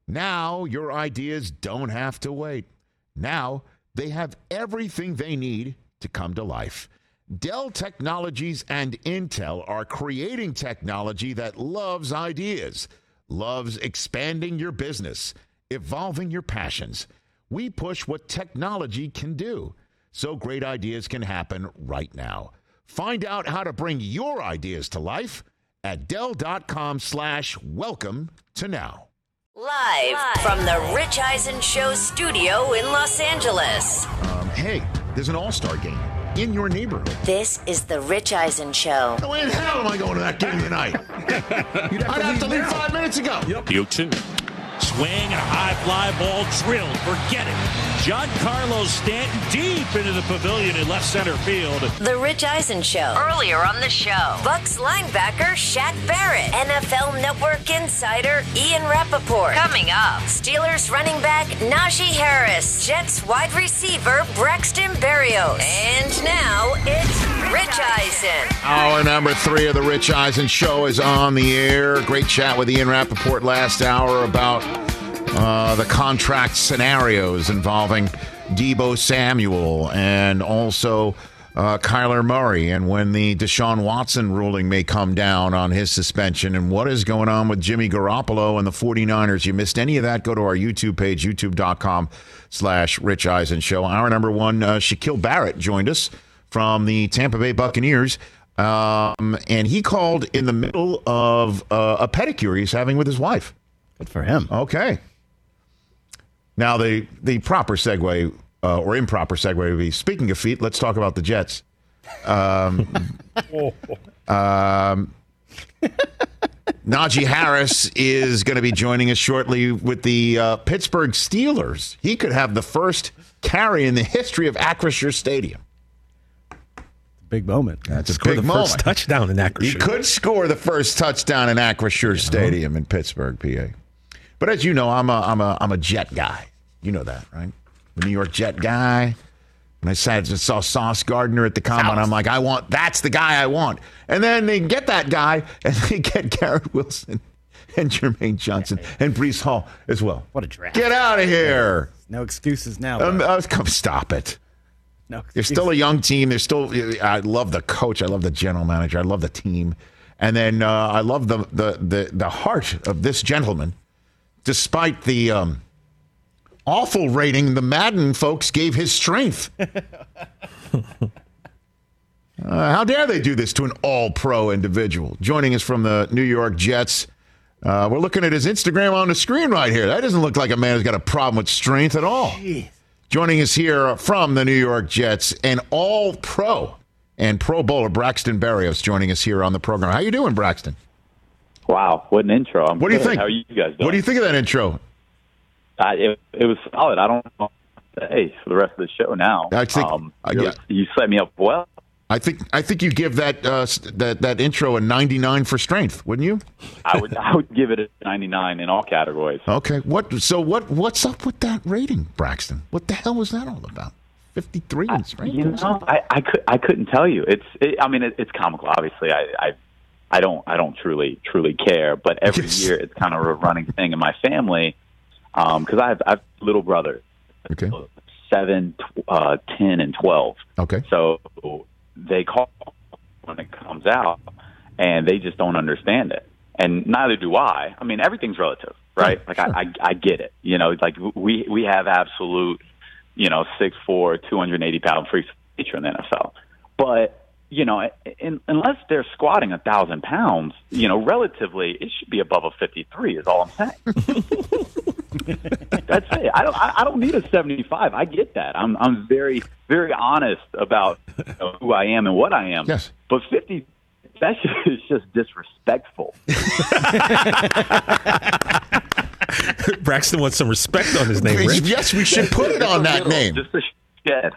Now your ideas don't have to wait. Now they have everything they need to come to life. Dell Technologies and Intel are creating technology that loves ideas, loves expanding your business, evolving your passions. We push what technology can do so great ideas can happen right now. Find out how to bring your ideas to life at Dell.com/welcome to now. Live from the Rich Eisen Show studio in Los Angeles. Hey, there's an all-star game in your neighborhood. This is the Rich Eisen Show. No way in hell am I going to that game tonight? I'd have to leave 5 minutes ago. Yep. 2-2. Swing, a high fly ball drilled. Forget it. Giancarlo Stanton deep into the pavilion in left center field. The Rich Eisen Show. Earlier on the show, Bucks linebacker Shaq Barrett, NFL Network insider Ian Rappaport. Coming up, Steelers running back Najee Harris, Jets wide receiver Braxton Berrios. And now it's Rich Eisen. Hour number 3 of the Rich Eisen Show is on the air. Great chat with Ian Rappaport last hour about the contract scenarios involving Deebo Samuel and also Kyler Murray, and when the Deshaun Watson ruling may come down on his suspension, and what is going on with Jimmy Garoppolo and the 49ers. You missed any of that, go to our YouTube page, youtube.com/Rich Eisen Show. Hour number 1, Shaquille Barrett joined us from the Tampa Bay Buccaneers, and he called in the middle of a pedicure he's having with his wife. Good for him. Okay. Now, the proper segue, or improper segue would be, speaking of feet, let's talk about the Jets. Najee Harris is going to be joining us shortly with the Pittsburgh Steelers. He could have the first carry in the history of Acrisure Stadium. Big moment. That's a Score big the moment. first touchdown in Acrisure. He could score the first touchdown in Acrisure Stadium in Pittsburgh, PA. But as you know, I'm a Jet guy. You know that, right? The New York Jet guy. When I saw Sauce Gardner at the Combine, I'm like, that's the guy I want. And then they get that guy, and they get Garrett Wilson and Jermaine Johnson and Breece Hall as well. What a draft. Get out of here. No excuses now. Come stop it. No They're excuses. still a young team. I love the coach. I love the general manager. I love the team. And then I love the heart of this gentleman. Despite the awful rating the Madden folks gave his strength. How dare they do this to an all-pro individual? Joining us from the New York Jets. We're looking at his Instagram on the screen right here. That doesn't look like a man who's got a problem with strength at all. Jeez. Joining us here from the New York Jets, an all-pro and Pro Bowler, Braxton Berrios, joining us here on the program. How you doing, Braxton? Wow, what an intro. What do you think? How are you guys doing? What do you think of that intro? It was solid. I don't know what to say for the rest of the show now. I think you set me up well. I think you give that intro a 99 for strength, wouldn't you? I would give it a 99 in all categories. Okay. What's up with that rating, Braxton? What the hell was that all about? 53 in strength. I couldn't tell you. It's comical. Obviously, I don't truly care. But every year it's kind of a running thing in my family because I have a little brother. Okay. 7, 10, and 12. Okay. So they call when it comes out, and they just don't understand it, and neither do I. I mean, everything's relative, right? Like sure. I get it. Like we have absolute, 6'4", 280-pound freaks feature in the NFL, but unless they're squatting 1,000 pounds, relatively, it should be above a 53. Is all I'm saying. That's it. I don't need a 75. I get that. I'm very, very honest about who I am and what I am. Yes. But 50, that is just disrespectful. Braxton wants some respect on his name, Rich. Yes, we should put it on that name. Just a shed.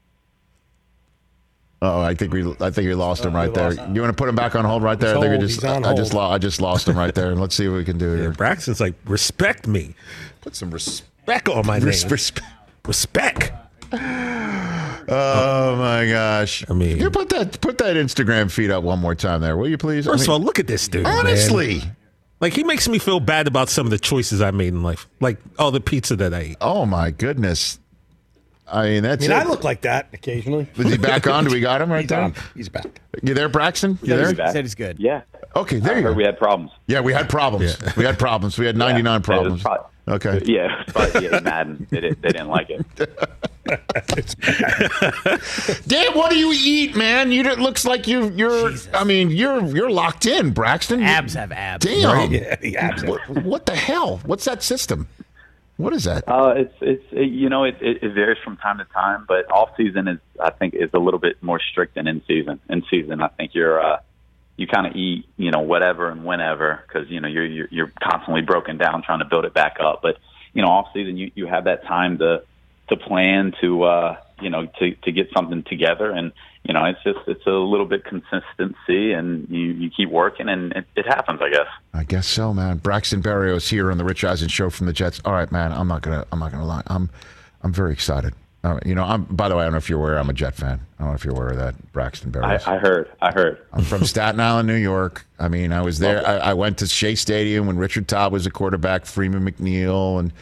Oh, I think we lost him right there. You want to put him back on hold right there? I just lost him right there. Let's see what we can do here. Braxton's like, respect me. Put some respect on my name. Respect. Oh my gosh! I mean, you put that Instagram feed up one more time there, will you please? First of all, look at this dude. Honestly, man. Like, he makes me feel bad about some of the choices I made in life. Like, all the pizza that I ate. Oh, my goodness. I mean, that's it. I look like that occasionally. Is he back on? Do we got him right there? He's back. You there, Braxton? You there? He said he's good. Yeah. Okay, there you go. We had problems. Yeah, we had problems. Yeah. We had problems. We had 99 problems. Okay. Yeah, probably Madden. They didn't like it. Dan, what do you eat, man? It looks like you're. Jesus. I mean, you're locked in, Braxton. Abs have abs. Damn. Right? Yeah, the abs. What the hell? What's that system? What is that? It varies from time to time, but off season is a little bit more strict than in season. In season, I think you kind of eat, whatever and whenever, because you're constantly broken down trying to build it back up. But off season, you have that time to plan to get something together, and it's a little bit consistency, and you keep working, and it happens, I guess. I guess so, man. Braxton Berrios here on the Rich Eisen Show from the Jets. All right, man. I'm not gonna lie. I'm very excited. I'm. By the way, I don't know if you're aware. I'm a Jet fan. I don't know if you're aware of that, Braxton Berrios. I heard. I'm from Staten Island, New York. I mean, I was there. I went to Shea Stadium when Richard Todd was a quarterback, Freeman McNeil, and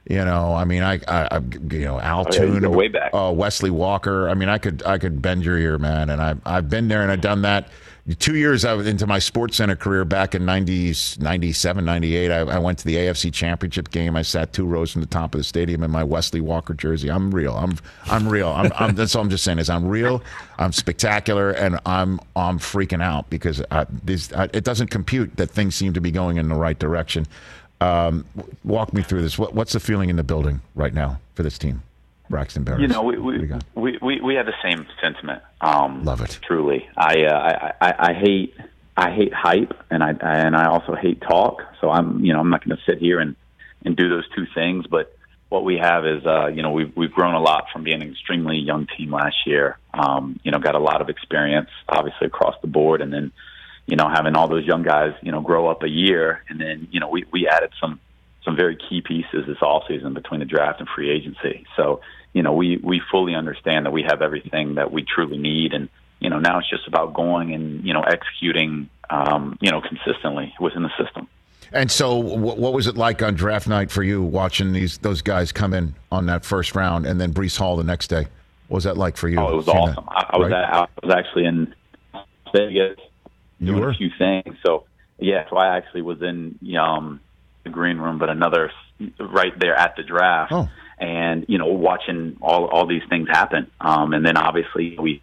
Al Toon, way back. Wesley Walker. I mean, I could bend your ear, man. And I've been there and I've done that. 2 years I was into my Sports Center career back in 97, 98. I went to the AFC Championship game. I sat 2 rows from the top of the stadium in my Wesley Walker jersey. I'm real. I'm real. That's all I'm just saying is I'm real. I'm spectacular, and I'm freaking out because it doesn't compute that things seem to be going in the right direction. Walk me through this. What's the feeling in the building right now for this team, Braxton Berrios? We have the same sentiment. Love it. Truly, I hate hype, and I also hate talk. So I'm not going to sit here and do those two things. But what we have is we've grown a lot from being an extremely young team last year. Got a lot of experience, obviously across the board, and then having all those young guys, grow up a year. And then, we added some very key pieces this offseason between the draft and free agency. So, we fully understand that we have everything that we truly need. And, now it's just about going and, executing, consistently within the system. And so what was it like on draft night for you watching those guys come in on that first round and then Breece Hall the next day? What was that like for you? Oh, it was awesome. I was actually in Vegas. Doing a few things. So I actually was in the green room, but another right there at the draft, and watching all these things happen. And then obviously we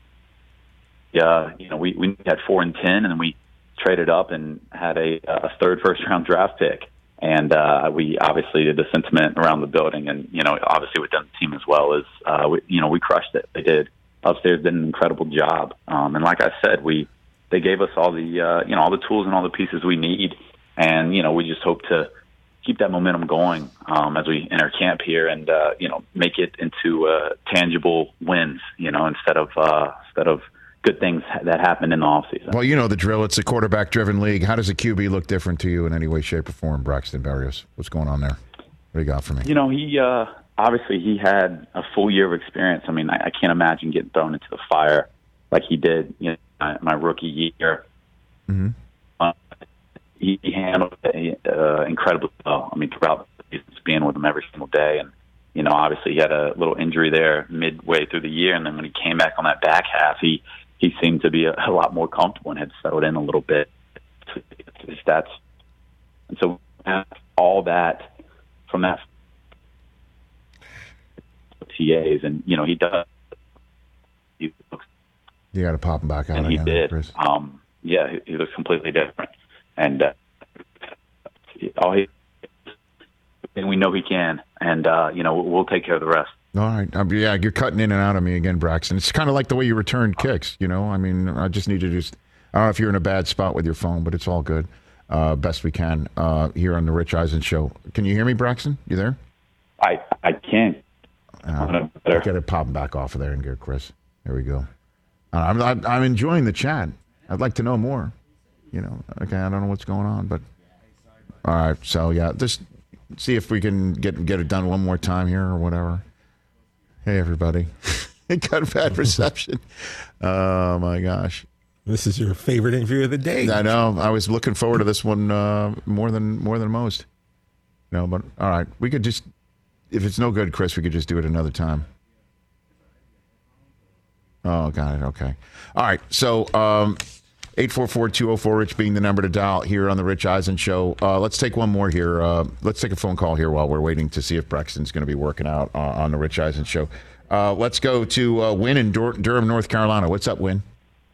had 4 and 10, and then we traded up and had a third first round draft pick. And we obviously did the sentiment around the building, and obviously within the team as well as we crushed it. They did. Upstairs did an incredible job, and like I said, they gave us all the all the tools and all the pieces we need, and we just hope to keep that momentum going as we enter camp here, and make it into tangible wins, instead of good things that happen in the offseason. Well, the drill. It's a quarterback-driven league. How does a QB look different to you in any way, shape, or form, Braxton Berrios? What's going on there? What do you got for me? He obviously he had a full year of experience. I mean, I can't imagine getting thrown into the fire like he did, my rookie year. Mm-hmm. He handled it incredibly well. I mean, throughout the season, being with him every single day, and obviously he had a little injury there midway through the year, and then when he came back on that back half, he seemed to be a lot more comfortable and had settled in a little bit to his stats. And so all that from that TAs, and he does. He looks. You got to pop him back out. And he again, did. Chris. He looks completely different, and we know he can, and we'll take care of the rest. All right. You're cutting in and out of me again, Braxton. It's kind of like the way you return kicks, I mean, I just need to I don't know if you're in a bad spot with your phone, but it's all good. Best we can here on the Rich Eisen Show. Can you hear me, Braxton? You there? I can. I got to pop him back off of there and get Chris. There we go. I'm enjoying the chat. I'd like to know more. Okay, I don't know what's going on, but all right. So just see if we can get it done one more time here or whatever. Hey, everybody. It got bad reception. Oh my gosh. This is your favorite interview of the day. I know. I was looking forward to this one more than most. No, but all right. We could just, if it's no good, Chris, we could just do it another time. Oh, got it. Okay. All right. So 844-204-RICH being the number to dial here on the Rich Eisen Show. Let's take one more here. Let's take a phone call here while we're waiting to see if Braxton's going to be working out on the Rich Eisen Show. Let's go to Win in Durham, North Carolina. What's up, Win?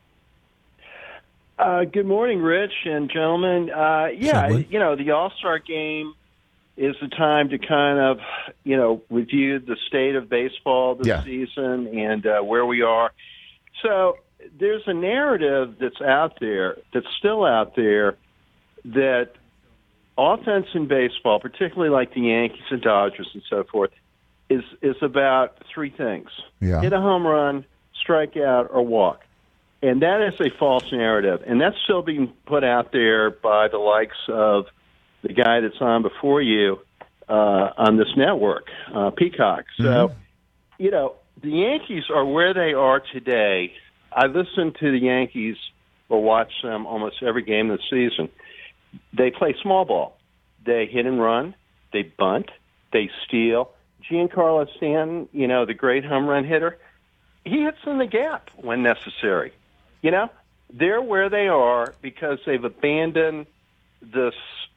Good morning, Rich and gentlemen. The All-Star Game is the time to kind of, review the state of baseball this season and where we are. So there's a narrative that's out there, that's still out there, that offense in baseball, particularly like the Yankees and Dodgers and so forth, is about three things. Yeah. Hit a home run, strike out, or walk. And that is a false narrative. And that's still being put out there by the likes of the guy that's on before you on this network, Peacock. So, the Yankees are where they are today. I listen to the Yankees or watch them almost every game of the season. They play small ball. They hit and run. They bunt. They steal. Giancarlo Stanton, the great home run hitter, he hits in the gap when necessary. They're where they are because they've abandoned this,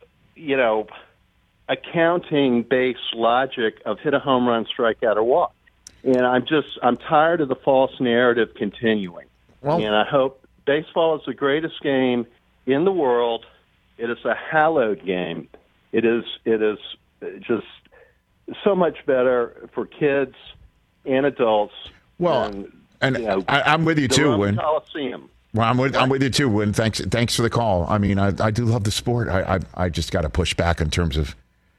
accounting-based logic of hit a home run, strike out, or walk. And I'm tired of the false narrative continuing. And I hope baseball is the greatest game in the world. It is a hallowed game. It is just so much better for kids and adults. I'm with you too, Win. Coliseum. Well, I'm with you too, Win. Thanks for the call. I mean, I do love the sport. I just got to push back in terms of,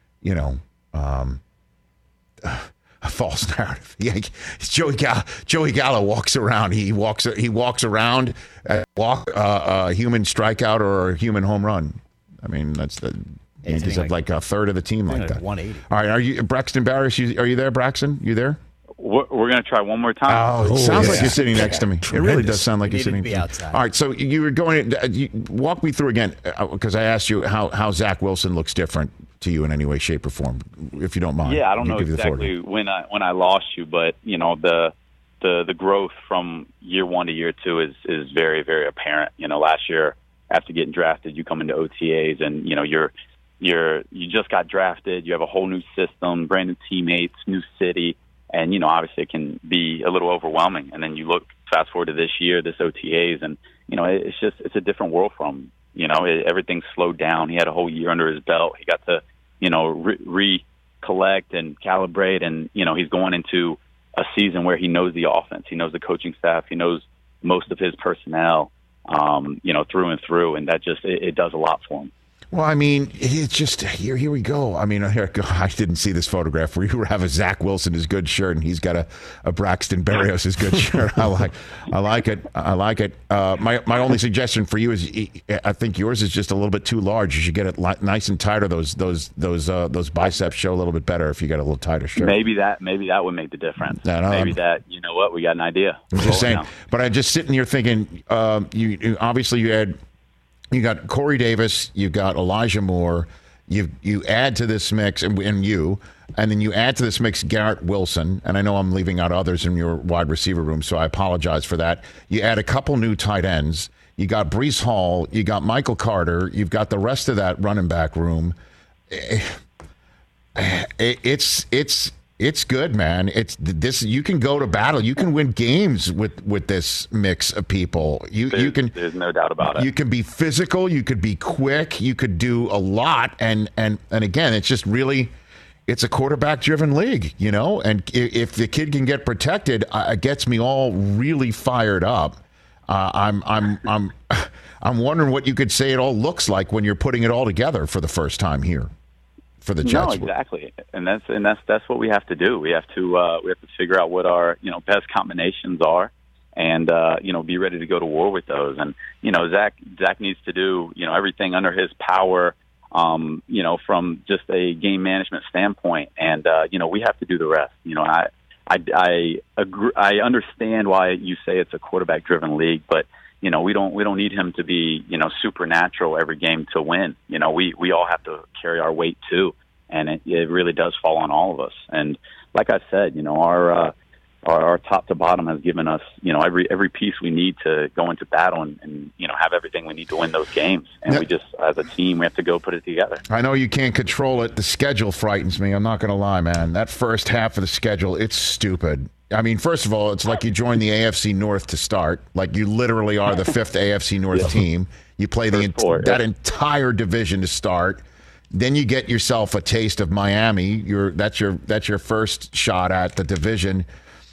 a false narrative. Joey Gallo walks around. He walks around a human strikeout or a human home run. I mean, that's the Yankees have like a third of the team like that. 180. All right, are you Braxton Barris? Are you there, Braxton? You there? We're going to try one more time. Oh, it sounds like you're sitting next to me. It really does sound like you're sitting to be outside. All right, so you were going. Walk me through again, because I asked you how Zach Wilson looks different to you in any way, shape, or form, if you don't mind. Yeah, I don't know exactly when I lost you, but the growth from year one to year two is very, very apparent. Last year after getting drafted, you come into OTAs and you just got drafted. You have a whole new system, brand new teammates, new city. And, obviously it can be a little overwhelming. And then you fast forward to this year, this OTAs, and, it's a different world from, everything's slowed down. He had a whole year under his belt. He got to, recollect and calibrate. And, he's going into a season where he knows the offense. He knows the coaching staff. He knows most of his personnel, through and through. And that it does a lot for him. Well, I mean, it's just here we go. I mean, I didn't see this photograph where you have a Zach Wilson is good shirt and he's got a Braxton Berrios is good shirt. I like it. My only suggestion for you is I think yours is just a little bit too large. You should get it nice and tighter. Those biceps show a little bit better if you got a little tighter shirt. Maybe that would make the difference. Maybe that, you know what, we got an idea. I'm just saying. But I'm just sitting here thinking, you obviously you got Corey Davis, you got Elijah Moore, you add to this mix, and then you add to this mix Garrett Wilson, and I know I'm leaving out others in your wide receiver room, so I apologize for that. You add a couple new tight ends. You got Breece Hall, you got Michael Carter, you've got the rest of that running back room. It's good, man. It's this. You can go to battle. You can win games with this mix of people. There's no doubt about it. You can be physical. You could be quick. You could do a lot. And again, it's just really, it's a quarterback-driven league, And if the kid can get protected, it gets me all really fired up. I'm wondering what you could say it all looks like when you're putting it all together for the first time here. For the Jets. No, exactly, and that's what we have to do. We have to figure out what our best combinations are, and be ready to go to war with those. And Zach needs to do everything under his power, from just a game management standpoint, and we have to do the rest. I agree. I understand why you say it's a quarterback driven league, but You know, we don't need him to be, you know, supernatural every game to win. You know, we all have to carry our weight too, and it really does fall on all of us. And like I said, you know, our top to bottom has given us, you know, every piece we need to go into battle and you know, have everything we need to win those games. And we just, as a team, we have to go put it together. I know you can't control it. The schedule frightens me. I'm not going to lie, man. That first half of the schedule, it's stupid. I mean, first of all, it's like you join the AFC North to start. Like you literally are the fifth AFC North team. You play that entire division to start. Then you get yourself a taste of Miami. That's your first shot at the division.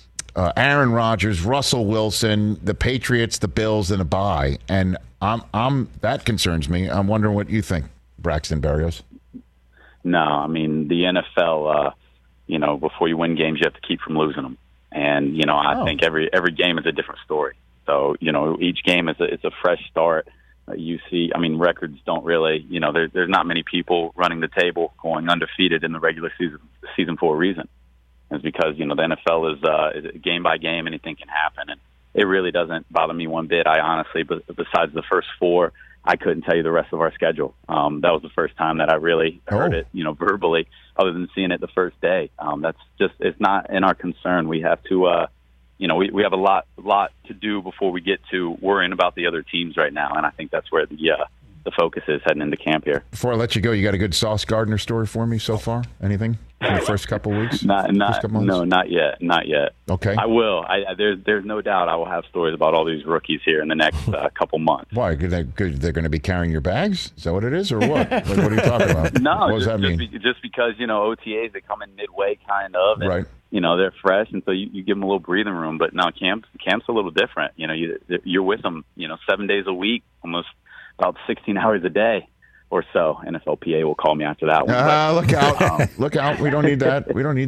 Aaron Rodgers, Russell Wilson, the Patriots, the Bills, and a bye. And that concerns me. I'm wondering what you think, Braxton Berrios. No, I mean, the NFL, you know, before you win games, you have to keep from losing them. And, you know, I think every game is a different story. So, you know, each game is a fresh start. You see, I mean, records don't really, you know, there's not many people running the table going undefeated in the regular season for a reason. It's because, you know, the NFL is game by game, anything can happen. And it really doesn't bother me one bit. I honestly, besides the first 4, I couldn't tell you the rest of our schedule. That was the first time that I really heard it, you know, verbally, other than seeing it the first day. That's just, it's not in our concern. We have to, you know, we have a lot to do before we get to worrying about the other teams right now. And I think that's where the focus is heading into camp here. Before I let you go, you got a good Sauce Gardner story for me so far? Anything in the first couple weeks? No, not yet. Okay. I will. There's no doubt I will have stories about all these rookies here in the next couple months. Why? They're going to be carrying your bags? Is that what it is, or what? Like, what are you talking about? No, what does that mean? Just because, you know, OTAs, they come in midway kind of. And, right. You know, they're fresh, and so you give them a little breathing room. But no, camp's a little different. You know, you're with them, you know, 7 days a week, almost about 16 hours a day or so. NFLPA will call me after that one. Look out. Look out. We don't need that.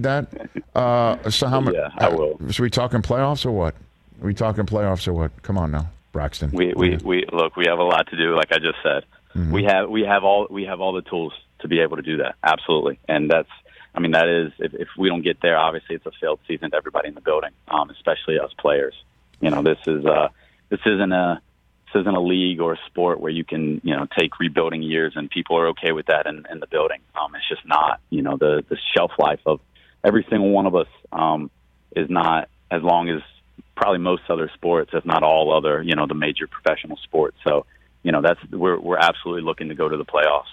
So how much? Yeah, I will. So we talking playoffs or what? Are we talking playoffs or what? Come on now, Braxton. We look, we have a lot to do, like I just said. Mm-hmm. We have all the tools to be able to do that. Absolutely. And that is, if we don't get there, obviously it's a failed season to everybody in the building, especially us players. You know, this isn't a league or a sport where you can, you know, take rebuilding years and people are okay with that in the building. It's just not, you know, the shelf life of every single one of us is not as long as probably most other sports, if not all other, you know, the major professional sports. So, you know, we're absolutely looking to go to the playoffs.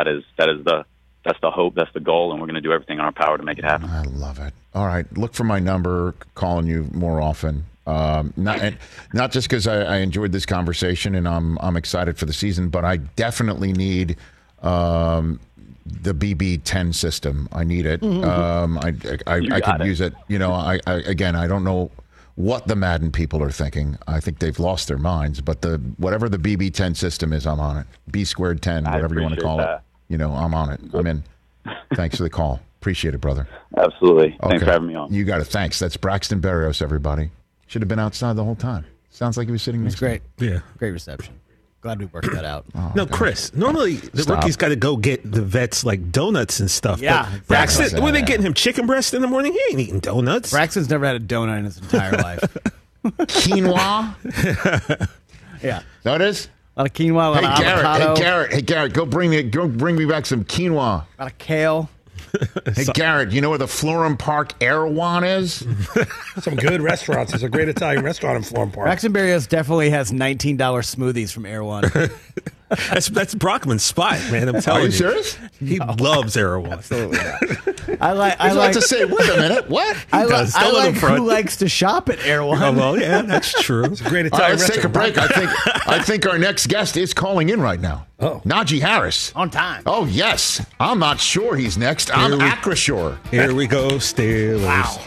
That's the hope, that's the goal, and we're going to do everything in our power to make it happen. I love it. All right, look for my number, calling you more often. Not just because I enjoyed this conversation and I'm excited for the season, but I definitely need the BB10 system. I need it. I could use it. You know, I don't know what the Madden people are thinking. I think they've lost their minds. But whatever the BB10 system is, I'm on it. B squared 10, whatever you want to call it. You know, I'm on it. I'm in. Thanks for the call. Appreciate it, brother. Absolutely. Thanks for having me on. You got it. Thanks. That's Braxton Berrios, everybody. Should have been outside the whole time. Sounds like he was sitting next to me. Yeah. Great reception. Glad we worked that out. Oh, no, Chris, normally the rookies got to go get the vets like donuts and stuff. Yeah. Braxton, were they getting him chicken breast in the morning? He ain't eating donuts. Braxton's never had a donut in his entire life. Quinoa? Yeah. That it is? A lot of quinoa, a lot of avocado. Hey, Garrett, go bring me back some quinoa. A lot of kale. Hey, Garrett, you know where the Florham Park Erewhon is? Some good restaurants. There's a great Italian restaurant in Florham Park. Braxton Berrios definitely has $19 smoothies from Erewhon. That's Brockman's spot, man. I'm telling you. Are you serious? He loves Erewhon. Absolutely. I like to say, wait a minute, what? I like who likes to shop at Erewhon. Oh, well, yeah, that's true. It's a great Italian restaurant. Let's take a break. I think our next guest is calling in right now. Oh. Najee Harris. On time. Oh, yes. I'm not sure he's next. I'm Acrisure. Here we go, Steelers. Wow.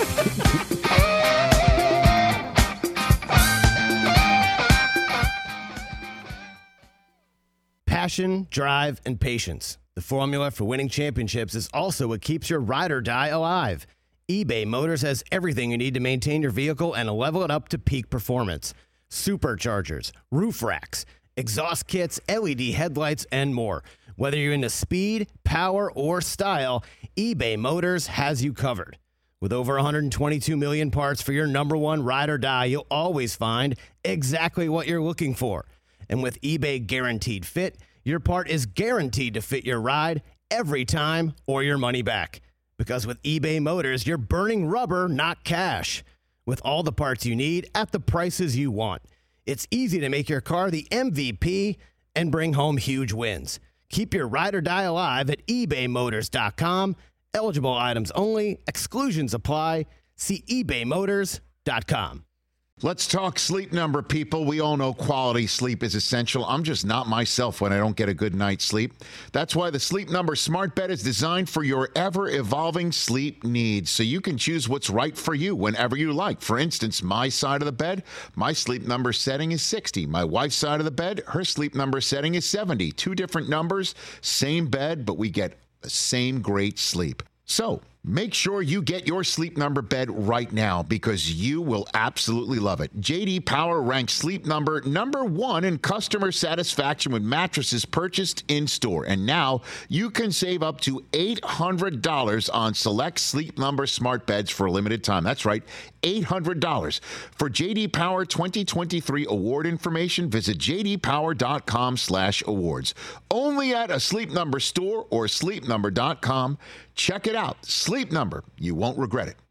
Passion, drive, and patience. The formula for winning championships is also what keeps your ride or die alive. eBay Motors has everything you need to maintain your vehicle and level it up to peak performance. Superchargers, roof racks, exhaust kits, LED headlights, and more. Whether you're into speed, power, or style, eBay Motors has you covered. With over 122 million parts for your number one ride or die, you'll always find exactly what you're looking for. And with eBay Guaranteed Fit, your part is guaranteed to fit your ride every time or your money back. Because with eBay Motors, you're burning rubber, not cash. With all the parts you need at the prices you want. It's easy to make your car the MVP and bring home huge wins. Keep your ride or die alive at ebaymotors.com. Eligible items only. Exclusions apply. See ebaymotors.com. Let's talk Sleep Number, people. We all know quality sleep is essential. I'm just not myself when I don't get a good night's sleep. That's why the Sleep Number smart bed is designed for your ever-evolving sleep needs, so you can choose what's right for you whenever you like. For instance, my side of the bed, my Sleep Number setting is 60. My wife's side of the bed, her Sleep Number setting is 70. Two different numbers, same bed, but we get the same great sleep. So make sure you get your Sleep Number bed right now because you will absolutely love it. J.D. Power ranks Sleep Number number one in customer satisfaction with mattresses purchased in-store. And now you can save up to $800 on select Sleep Number smart beds for a limited time. That's right, $800. For J.D. Power 2023 award information, visit jdpower.com/awards. Only at a Sleep Number store or sleepnumber.com. Check it out. Sleep Number. You won't regret it.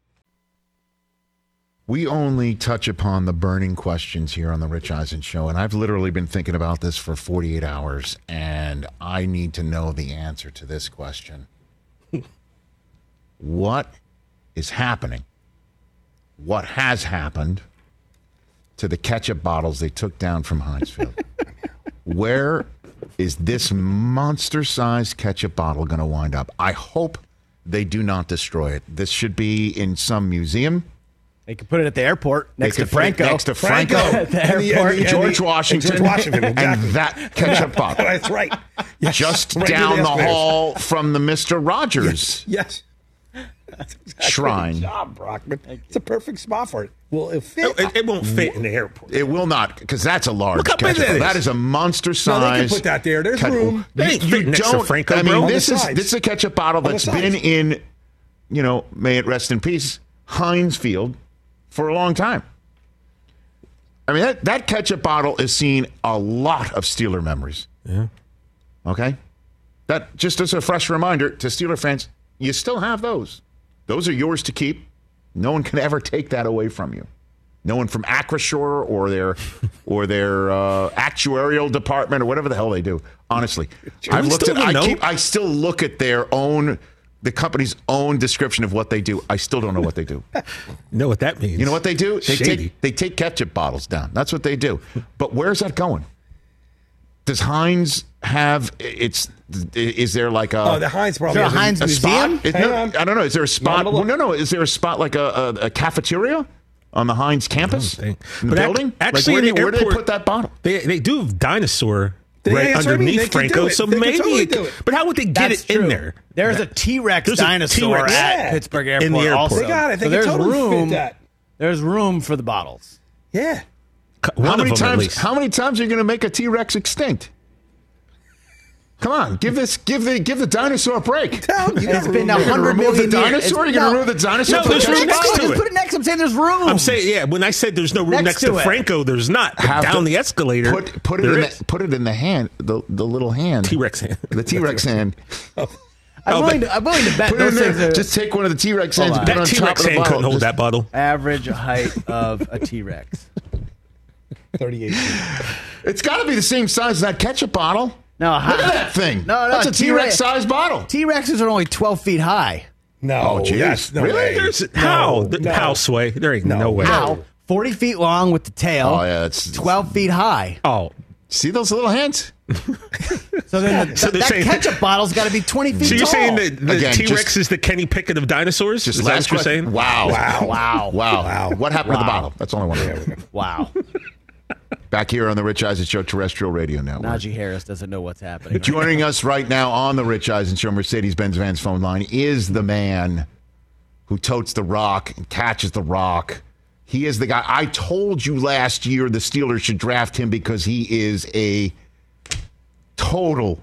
We only touch upon the burning questions here on the Rich Eisen Show, and I've literally been thinking about this for 48 hours, and I need to know the answer to this question. What is happening? What has happened to the ketchup bottles they took down from Heinz Field? Where is this monster-sized ketchup bottle going to wind up? I hope they do not destroy it. This should be in some museum. They could put it at the airport next to Franco. Next to Franco. At the airport. George Washington. Exactly. And that ketchup bottle. That's right. Yes. Just Right down near the Escalators. hall from the Mr. Rogers Yes. That's exactly shrine. Good job, Brockman. It's a perfect spot for it. Well, it'll fit. It won't fit in the airport. It will not, because that's a large Look how big ketchup that bottle. is. That is a monster size. No, they can put that there. There's room. They ain't fit next to Franco, I mean, bro. this On the is sides. a ketchup bottle On the that's sides. been in, may it rest in peace, Heinz Field for a long time. I mean, that ketchup bottle has seen a lot of Steeler memories. Yeah. Okay? That, just as a fresh reminder to Steeler fans, you still have those. Those are yours to keep. No one can ever take that away from you. No one from Acrisure or their actuarial department or whatever the hell they do. Honestly, I've looked at. I still look at the company's own description of what they do. I still don't know what they do. Know what that means? You know what they do? Shady. They take ketchup bottles down. That's what they do. But where's that going? Does Heinz have its? Is there like a? Oh, the Heinz probably. Is there a Heinz museum? Hang on. I don't know. Is there a spot? Well, no. Is there a spot like a cafeteria on the Heinz campus? In the building? Actually, like where in the do they airport, put that bottle? They do have dinosaur right that's what I mean. underneath They could do Franco, it. so They could maybe. totally do it. But how would they get That's it in true. there? There's a T-Rex There's a dinosaur T-Rex at Pittsburgh Airport in the airport. also. They got it. They So can there's totally room. fit that. There's room for the bottles. Yeah. One of them at least. How many times are you going to make a T-Rex extinct? Come on, give the dinosaur a break. It's been You're gonna 100 remove the million years. dinosaur? You're going to remove the dinosaur? No, Put there's ketchup room next bottle? to Just it. put it next. I'm saying there's room. I'm saying, yeah, when I said there's no room Next next to to it. Franco, there's not. But Have down to the escalator, Put it there in is. put it in the hand, the little hand. T-Rex hand. The T-Rex hand. I'm willing to bet Put it in those things there. are Just take one of the T-Rex hands and Hold put it That on top T-Rex of the hand bottle. couldn't hold Just- that bottle. average height of a T-Rex. 38. It's got to be the same size as that ketchup bottle. No, Look at that thing. No, That's a T-Rex size bottle. T-Rexes are only 12 feet high. No. Oh, geez. Yes, no Really? way. There's how? No. How, Sway? There ain't no way. How? 40 feet long with the tail. Oh, yeah. It's 12 feet high. Oh. See those little hands? So then So they're that saying- ketchup bottle's got to be 20 feet So you're tall. saying that the Again, T-Rex just- is the Kenny Pickett of dinosaurs? Just Is that last what you're question. saying? Wow. Wow. What happened to the Wow. bottle? That's all I want to know. Wow. Back here on the Rich Eisen Show terrestrial radio network. Najee Harris doesn't know what's happening. Joining us right now on the Rich Eisen Show, Mercedes-Benz Vans phone line, is the man who totes the rock and catches the rock. He is the guy. I told you last year the Steelers should draft him because he is a total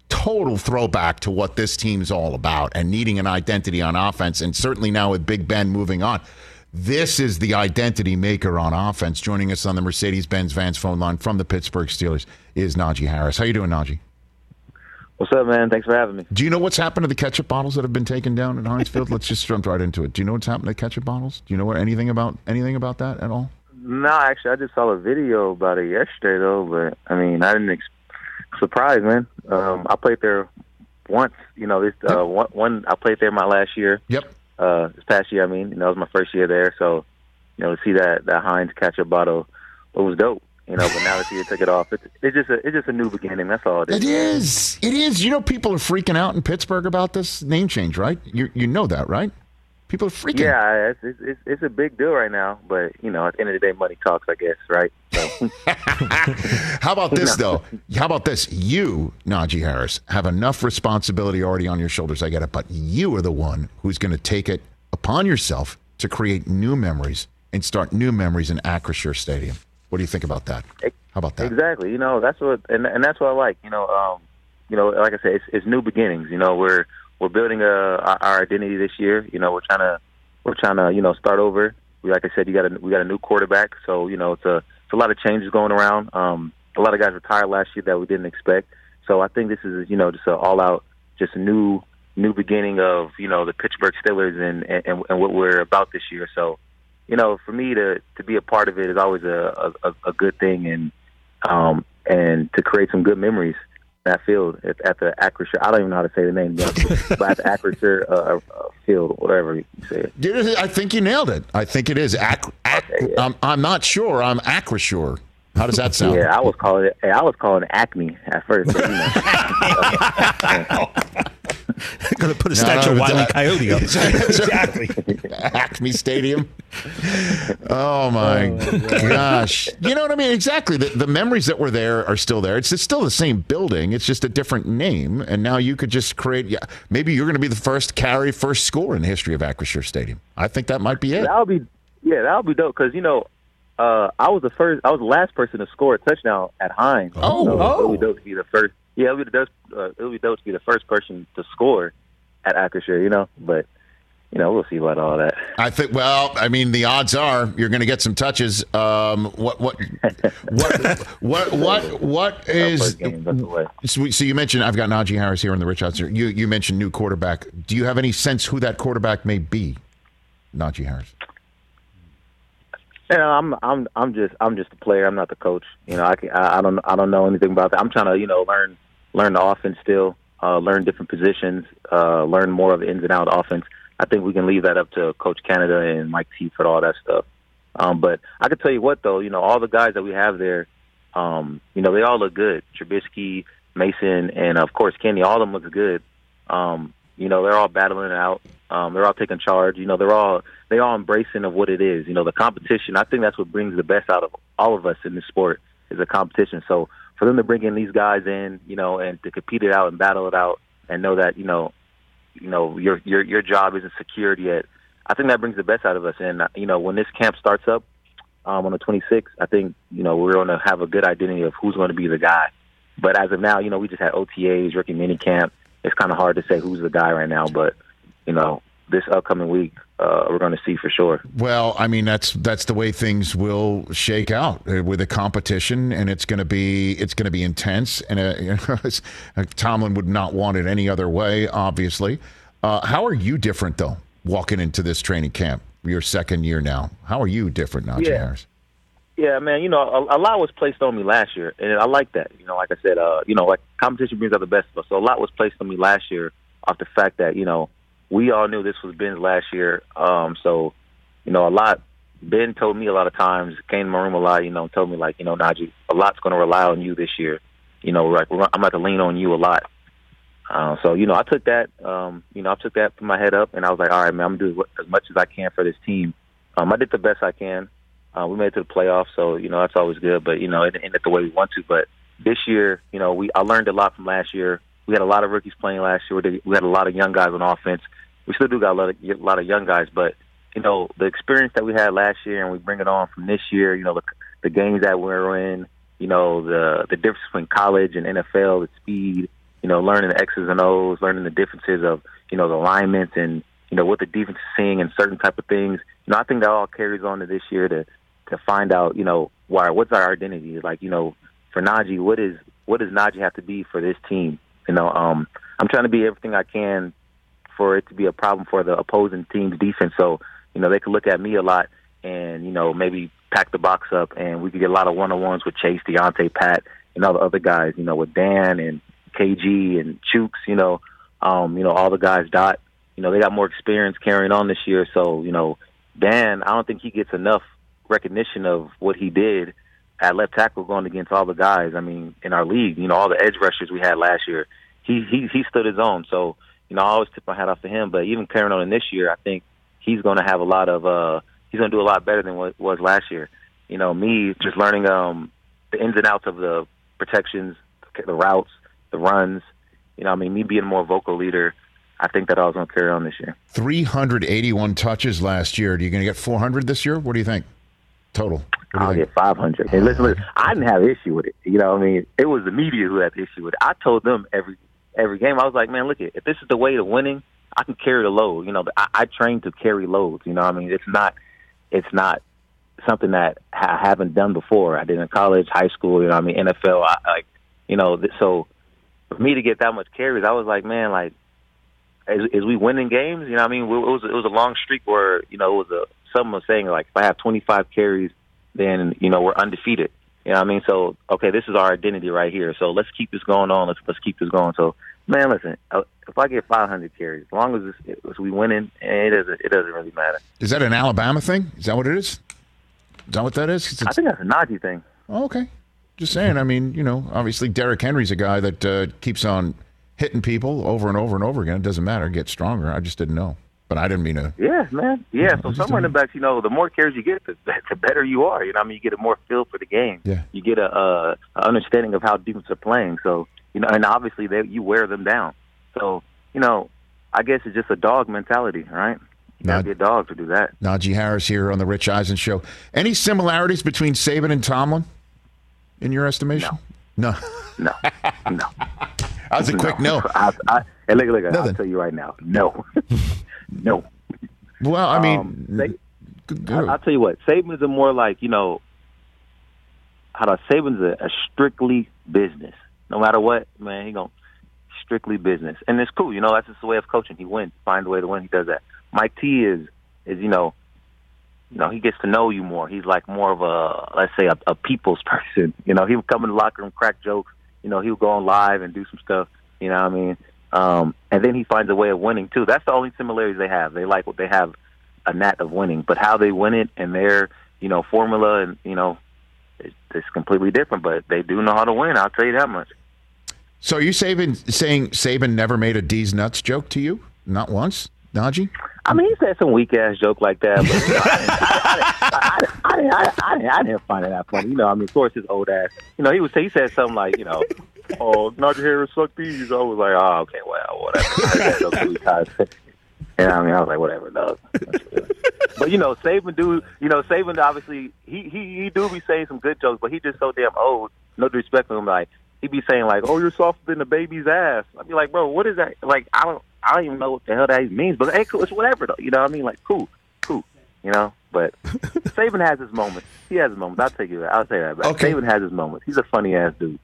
total throwback to what this team's all about and needing an identity on offense. And certainly now with Big Ben moving on, this is the identity maker on offense. Joining us on the Mercedes-Benz Vans phone line from the Pittsburgh Steelers is Najee Harris. How you doing, Najee? What's up, man? Thanks for having me. Do you know what's happened to the ketchup bottles that have been taken down at Heinz Field? Let's just jump right into it. Do you know what's happened to ketchup bottles? Do you know anything about that at all? No, actually, I just saw a video about it yesterday, though. But I mean, I didn't surprised, man. I played there once. You know, this one I played there my last year. Yep. This past year, I mean, that was my first year there. So, you know, to see that Heinz ketchup bottle, it was dope. You know, but now that you took it off, it's just a new beginning. That's all it is. It is. You know, people are freaking out in Pittsburgh about this name change, right? You know that, right? People are freaking. Yeah, it's a big deal right now. But you know, at the end of the day, money talks, I guess, right? So. How about this though? How about this? You, Najee Harris, have enough responsibility already on your shoulders. I get it, but you are the one who's going to take it upon yourself to create new memories and start new memories in Acrisure Stadium. What do you think about that? How about that? Exactly. You know, that's what, and that's what I like. You know, like I said, it's new beginnings. You know, we're building our identity this year. You know, we're trying to you know, start over. Like I said, we got a new quarterback, so you know, it's a lot of changes going around. A lot of guys retired last year that we didn't expect. So I think this is, you know, just an all out, just a new beginning of, you know, the Pittsburgh Steelers and what we're about this year. So, you know, for me to be a part of it is always a good thing, and to create some good memories in that field at the Acrisure. I don't even know how to say the name, but at the Acrisure field, whatever you say it. I think you nailed it. I think it is. I'm not sure. I'm Acrisure. How does that sound? Yeah, I was calling it Acme at first. But, you know. Going to put a statue of Wile E. Coyote up. Exactly. Acme Stadium. Oh, my gosh. You know what I mean? Exactly. The memories that were there are still there. It's still the same building. It's just a different name. And now you could just create, maybe you're going to be the first score in the history of Acrisure Stadium. I think that might be it. That'll be dope because, you know, I was the last person to score a touchdown at Heinz. So it'll be dope to be the first. Yeah, it'll be dope to be the first person to score at Acrisure, you know. But you know, we'll see about all that. I think. Well, I mean, the odds are you're going to get some touches. What is? So you mentioned I've got Najee Harris here in the Rich Hudson. You mentioned new quarterback. Do you have any sense who that quarterback may be, Najee Harris? You know, I'm just a player. I'm not the coach. You know, I don't know anything about that. I'm trying to, you know, learn the offense still, learn different positions, learn more of the ins and outs of offense. I think we can leave that up to Coach Canada and Mike T for all that stuff. But I can tell you what, though, you know, all the guys that we have there, you know, they all look good. Trubisky, Mason, and of course Kenny. All of them look good. You know, they're all battling it out. They're all taking charge. You know, they're all embracing of what it is. You know, the competition. I think that's what brings the best out of all of us in this sport is the competition. So for them to bring in these guys in, you know, and to compete it out and battle it out, and know that you know your job isn't secured yet. I think that brings the best out of us. And you know, when this camp starts up on the 26th, I think you know we're going to have a good identity of who's going to be the guy. But as of now, you know, we just had OTAs, rookie minicamp. It's kind of hard to say who's the guy right now, but you know, this upcoming week, we're going to see for sure. Well, I mean, that's the way things will shake out with a competition, and it's going to be intense. And you know, Tomlin would not want it any other way, obviously. How are you different though, walking into this training camp? Your second year now. How are you different, Najee Harris? Yeah, man. You know, a lot was placed on me last year, and I like that. You know, like I said, you know, like competition brings out the best of us. So a lot was placed on me last year off the fact that you know. We all knew this was Ben's last year. So, you know, Ben told me a lot of times, came to my room a lot, you know, told me like, you know, Najee, a lot's going to rely on you this year. You know, like I'm about to lean on you a lot. So, you know, I took that, put my head up and I was like, all right, man, I'm going to do as much as I can for this team. I did the best I can. We made it to the playoffs. So, you know, that's always good, but you know, it didn't end the way we want to, but this year, you know, I learned a lot from last year. We had a lot of rookies playing last year. We had a lot of young guys on offense. We still do got a lot of young guys, but you know the experience that we had last year, and we bring it on from this year. You know the games that we're in. You know the difference between college and NFL, the speed, learning the X's and O's, learning the differences of, the alignments and, what the defense is seeing and certain type of things. I think that all carries on to this year to find out, what's our identity? Like, for Najee, what does Najee have to be for this team? I'm trying to be everything I can for it to be a problem for the opposing team's defense. So, they could look at me a lot and, maybe pack the box up and we could get a lot of one-on-ones with Chase, Deontay, Pat, and all the other guys, with Dan and KG and Chooks, all the guys, Dot, they got more experience carrying on this year. So, Dan, I don't think he gets enough recognition of what he did at left tackle going against all the guys. I mean, in our league, all the edge rushers we had last year, he stood his own. So, I always tip my hat off to him. But even carrying on in this year, I think he's going to have he's going to do a lot better than what was last year. Me just learning the ins and outs of the protections, the routes, the runs. Me being a more vocal leader, I think that I was going to carry on this year. 381 touches last year. Are you going to get 400 this year? What do you think? Total. I'll get 500. And listen, I didn't have an issue with it. It was the media who had the issue with it. I told them every game, I was like, man, look, if this is the way to winning, I can carry the load. I train to carry loads. It's not something that I haven't done before. I did in college, high school, NFL. So for me to get that much carries, I was like, man, like, as we winning games, it was a long streak where, someone was saying, like, if I have 25 carries, then, we're undefeated. So, okay, this is our identity right here. So let's keep this going on. Let's keep this going. So, man, listen, if I get 500 carries, as long as we winning, it doesn't really matter. Is that an Alabama thing? Is that what it is? Is that what that is? I think that's a Najee thing. Oh, okay. Just saying. I mean, obviously Derrick Henry's a guy that keeps on hitting people over and over and over again. It doesn't matter. Get stronger. I just didn't know. But I didn't mean to. Yeah, man. Yeah, so some running backs, the more carries you get, the better you are. You get a more feel for the game. Yeah. You get a understanding of how defense are playing. So, and obviously you wear them down. So, I guess it's just a dog mentality, right? You got to be a dog to do that. Najee Harris here on the Rich Eisen Show. Any similarities between Saban and Tomlin, in your estimation? No. That was a quick no. Hey, look, I'll tell you right now. No. No. Well, I mean, I'll tell you what. Saban's a more like, Saban's a strictly business. No matter what, man, he going strictly business. And it's cool. That's just the way of coaching. He wins. Find a way to win. He does that. Mike T is he gets to know you more. He's like more of let's say, a people's person. He would come in the locker room, crack jokes. He would go on live and do some stuff. And then he finds a way of winning too. That's the only similarities they have. They have a knack of winning, but how they win it and their, formula and, it's completely different, but they do know how to win. I'll tell you that much. So are you saying Saban never made a D's nuts joke to you? Not once, Najee? I mean, he said some weak ass joke like that, but I didn't find it that funny. Of course, his old ass. He said something like, oh, Najee Harris suck these. I was like, oh, okay, well, whatever. And I was like, whatever, dog. But Saban obviously he do be saying some good jokes, but he just so damn old. No disrespect to him, like he be saying like, oh, you're softer than the baby's ass. I'd be like, bro, what is that? Like, I don't even know what the hell that means. But hey, cool, it's whatever though. You know what I mean? Like, cool. But Saban has his moments. He has his moments. I'll say that. But okay. Saban has his moments. He's a funny ass dude.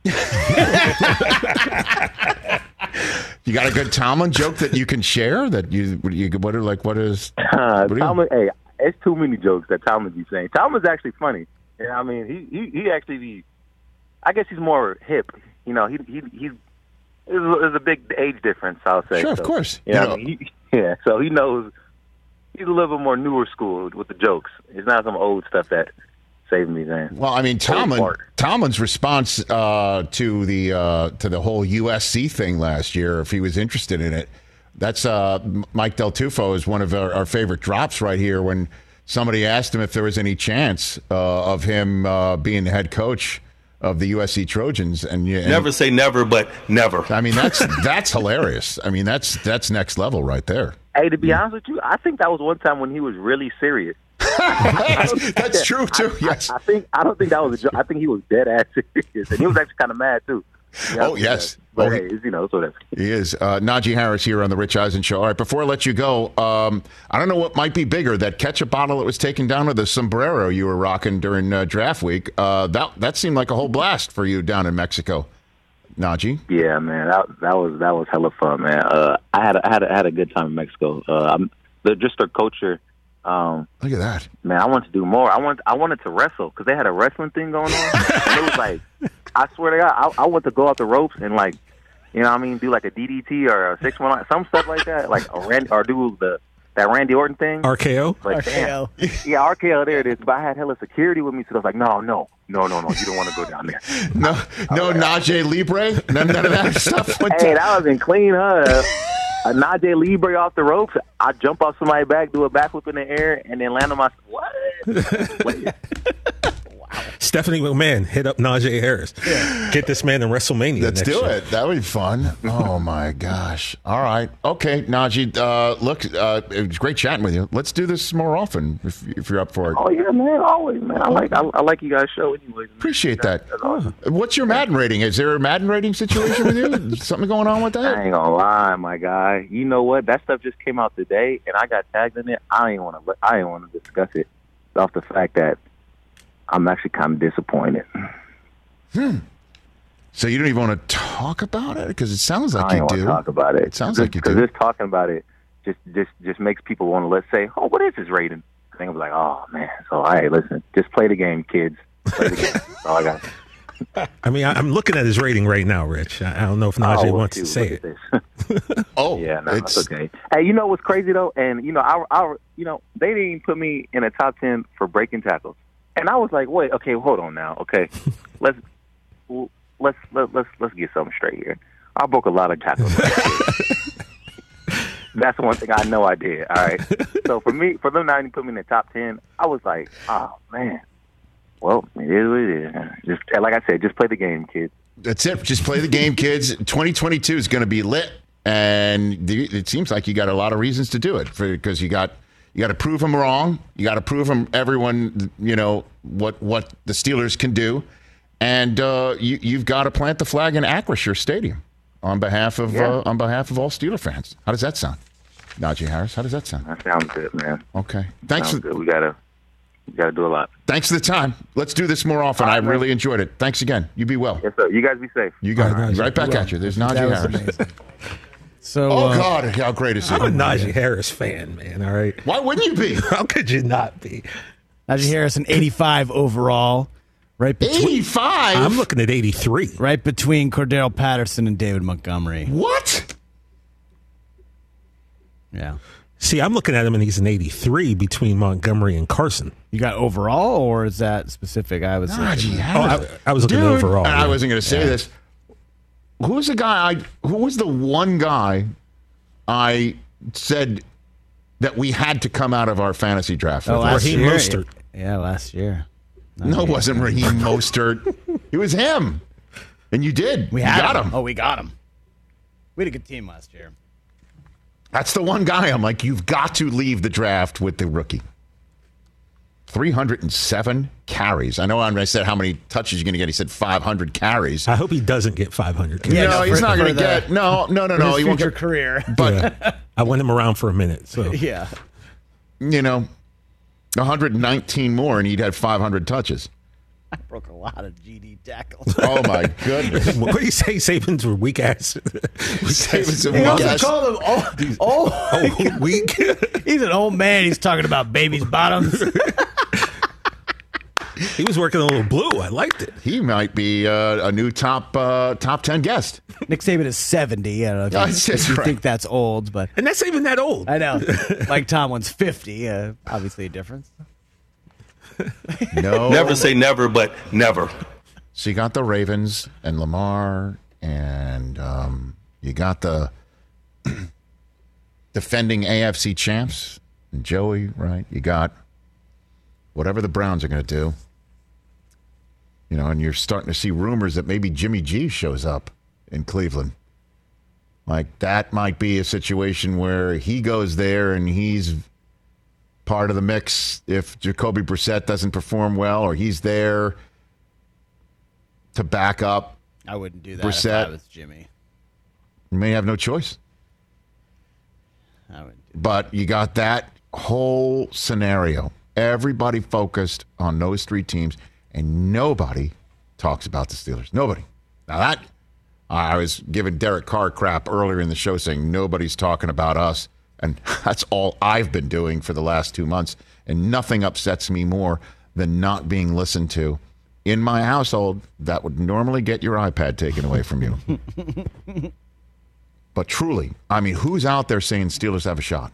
You got a good Tomlin joke that you can share? That what is? Tomlin? Hey, it's too many jokes that Tomlin be saying. Tomlin's actually funny. Yeah, I mean, he actually I guess he's more hip. He's there's a big age difference. I'll say. Sure, of course. So he knows. He's a little bit more newer school with the jokes. It's not some old stuff that saved me then. Well, I mean, Tomlin's response to the whole USC thing last year, if he was interested in it, that's Mike Del Tufo is one of our favorite drops right here when somebody asked him if there was any chance of him being the head coach of the USC Trojans. And never say never, but never. I mean, that's hilarious. I mean, that's next level right there. Hey, to be honest with you, I think that was one time when he was really serious. That's true too. Yes. I don't think that was a joke. I think he was dead ass serious, and he was actually kind of mad too. Oh yes, But hey, it's, it's whatever. He is. Najee Harris here on the Rich Eisen Show. All right, before I let you go, I don't know what might be bigger, that ketchup bottle that was taken down or the sombrero you were rocking during draft week. That seemed like a whole blast for you down in Mexico, Najee. Yeah, man, that was hella fun, man. I had a good time in Mexico. Just their culture. Look at that, man. I wanted to do more. I wanted to wrestle because they had a wrestling thing going on. And it was like, I swear to God, I want to go out the ropes and like, do like a DDT or a 619, some stuff like that, like do that Randy Orton thing. RKO. But RKO. Yeah, RKO. There it is. But I had hella security with me, so I was like, no. You don't want to go down there. No, Najee Libre. None of that stuff. Hey, that was in clean, huh? A Najee Libre off the ropes. I jump off somebody's back, do a backflip in the air, and then land on my what? Stephanie McMahon hit up Najee Harris. Yeah. Get this man in WrestleMania. Let's do year. it. That would be fun. Oh my gosh! All right, okay, Najee. Look, it was great chatting with you. Let's do this more often if you're up for it. Oh yeah, man. Always, man. I like you guys' show anyways. Appreciate that. Awesome. What's your Madden rating? Is there a Madden rating situation with you? Something going on with that? I ain't gonna lie, my guy. You know what? That stuff just came out today, and I got tagged in it. I ain't want to discuss it off the fact that I'm actually kind of disappointed. So you don't even want to talk about it? Because it sounds like you do. I don't want to talk about it. It sounds like you do. Because just talking about it just makes people want to, let's say, oh, what is his rating? I think I'm like, oh, man. So, all right, listen, just play the game, kids. Play the game. That's all I got. I mean, I'm looking at his rating right now, Rich. I don't know if Najee wants to say it. Yeah, no, it's okay. Hey, you know what's crazy though? And they didn't even put me in a top 10 for breaking tackles. And I was like, wait, okay, hold on now. Okay, let's get something straight here. I broke a lot of tackles. That's one thing I know I did. All right. So for them not even put me in the top 10, I was like, oh man. Well, it is what it is. Just like I said, just play the game, kids. That's it. Just play the game, kids. 2022 is going to be lit, and it seems like you got a lot of reasons to do it because you got to prove them wrong. You got to prove them everyone what the Steelers can do, and you've got to plant the flag in Acrisure Stadium on behalf of all Steeler fans. How does that sound, Najee Harris? How does that sound? That sounds good, man. Okay, thanks. Sounds good. We gotta do a lot. Thanks for the time. Let's do this more often. I really enjoyed it. Thanks again. You be well. Yes, sir. You guys be safe. You got it. Right back at you. There's Najee Harris. So, God, how great is he? I'm a Najee Harris fan, man. All right. Why wouldn't you be? How could you not be? Najee Harris, an 85 overall. Right between, 85? I'm looking at 83. Right between Cordell Patterson and David Montgomery. What? Yeah. See, I'm looking at him, and he's an 83 between Montgomery and Carson. You got overall, or is that specific? I was looking. I was looking at overall. I wasn't going to say this. Who was the one guy I said that we had to come out of our fantasy draft? Raheem Mostert. Yeah, last year. No, it wasn't Raheem Mostert. It was him. And you did. We got him. Oh, we got him. We had a good team last year. That's the one guy I'm like, you've got to leave the draft with the rookie. 307 carries. I know when I said how many touches you're going to get, he said 500 carries. I hope he doesn't get 500 carries. Yeah, no, he's not going to get. No. He won't get career. But I went him around for a minute. So 119 more, and he'd had 500 touches. I broke a lot of GD tackles. Oh my goodness! What do you say? Sabins were weak ass. Sabins are weak ass. Call him weak. He's an old man. He's talking about babies' bottoms. He was working a little blue. I liked it. He might be a new top 10 guest. Nick Saban is 70. I don't know if you think that's old, but and that's even that old. I know. Mike Tomlin's 50. Obviously a difference. No. Never say never, but never. So you got the Ravens and Lamar, and you got the defending AFC champs, and Joey, right? You got whatever the Browns are going to do. And you're starting to see rumors that maybe Jimmy G shows up in Cleveland. Like, that might be a situation where he goes there and he's part of the mix if Jacoby Brissett doesn't perform well, or he's there to back up. I wouldn't do that Brissett. if I was Jimmy. You may have no choice. But you got that whole scenario. Everybody focused on those three teams, and nobody talks about the Steelers. Nobody. Now that, I was giving Derek Carr crap earlier in the show saying nobody's talking about us, and that's all I've been doing for the last 2 months, and nothing upsets me more than not being listened to. In my household, that would normally get your iPad taken away from you. But truly, I mean, who's out there saying Steelers have a shot?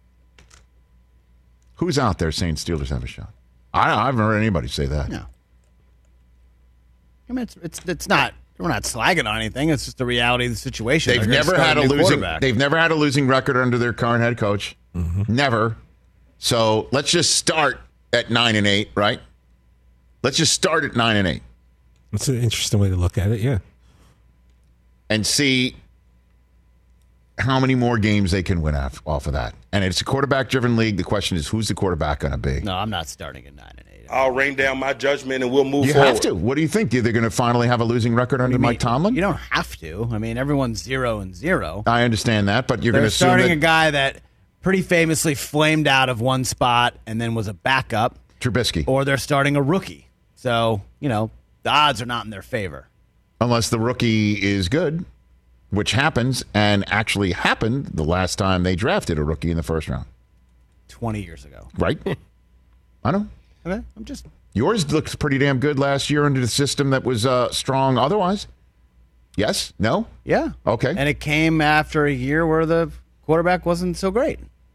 Who's out there saying Steelers have a shot? I haven't heard anybody say that. No. I mean, it's not. We're not slagging on anything. It's just the reality of the situation. They've never had a losing record under their current head coach. Mm-hmm. Never. So let's just start at 9-8, right? Let's just start at 9-8. That's an interesting way to look at it, yeah. And see how many more games they can win off of that. And it's a quarterback-driven league. The question is, who's the quarterback going to be? No, I'm not starting at 9-8. I'll rain down my judgment and we'll move forward. You have to. What do you think? They're going to finally have a losing record under Mike Tomlin? You don't have to. I mean, everyone's 0-0. I understand that, but you're going to assume starting a guy that pretty famously flamed out of one spot and then was a backup. Trubisky. Or they're starting a rookie. So, the odds are not in their favor. Unless the rookie is good, which happens and actually happened the last time they drafted a rookie in the first round. 20 years ago. Right? I know. Okay, I'm just... Yours looked pretty damn good last year under the system that was strong otherwise. Yes? No? Yeah. Okay. And it came after a year where the quarterback wasn't so great.